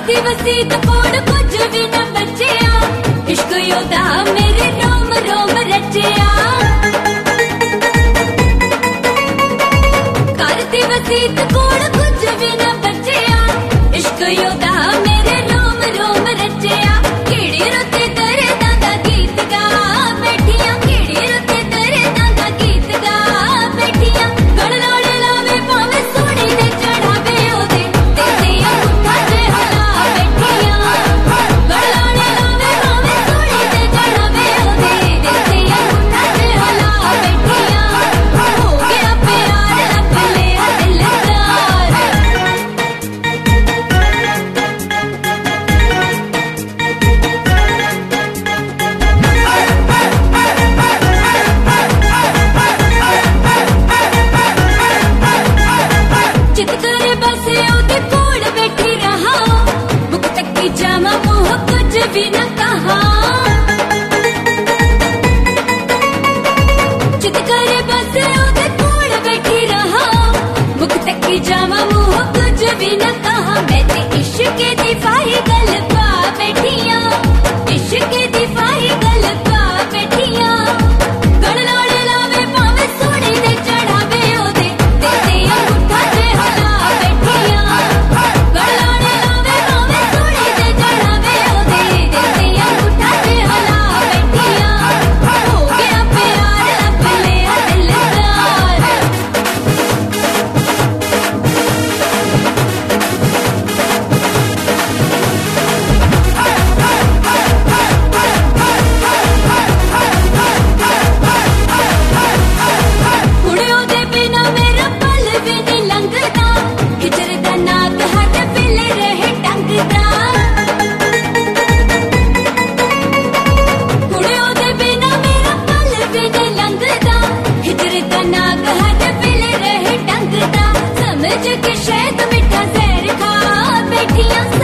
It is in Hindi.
करती वसीत कोड़ कुछ भी न बचिया, इश्क योदा मेरे रोम रोम रचिया। करती वसीत कोड़ कुछ भी न बचिया, इश्क योदा मेरे रोम रोम रचिया। केड़ी रुते दर्दां दा गीत गा बैठियां, केड़ी रुते दर्दां दा गीत गा बैठियां। गल लाड़े लावे भावे सोनी ते चढ़ावे ओदे, तेरे अंगूठा ते हला बैठियां। गल लाड़े लावे भावे सोनी ते चढ़ावे ओदे, तेरे अंगूठा ते हला बैठियां। हो गया प्यार लब लिया दिलदार। चित करे बस ओदे कोल बैठी रहा, मुख तकी जावा मुँह कुछ भी न कहा। चित करे बस ओदे कोल बैठी रहा, मुख तकी जावा मुँह कुछ भी न कहा। मैं ते इश्क दी फाही गल पा बैठियां, इश्क दी फाही गल पा बैठियां। गल लाड़े लावे भावे सोनी ते चढ़ावे ओदे, तेरे अंगूठा ते हला बैठियां। गल लाड़े लावे भावे सोनी ते चढ़ावे ओदे, तेरे अंगूठा ते हला बैठियां। हो गया प्यार लब लिया दिलदार। हुण ओदे बिना मेरा पल भी नहीं लंघदा, हिजर दा नाग हट फिल रहे टंगदा। हुण ओदे बिना मेरा पल भी नहीं लंघदा, हिजर दा नाग हट फिल रहे टंगदा। समझ के शहद मिठा जहर खा बैठियां,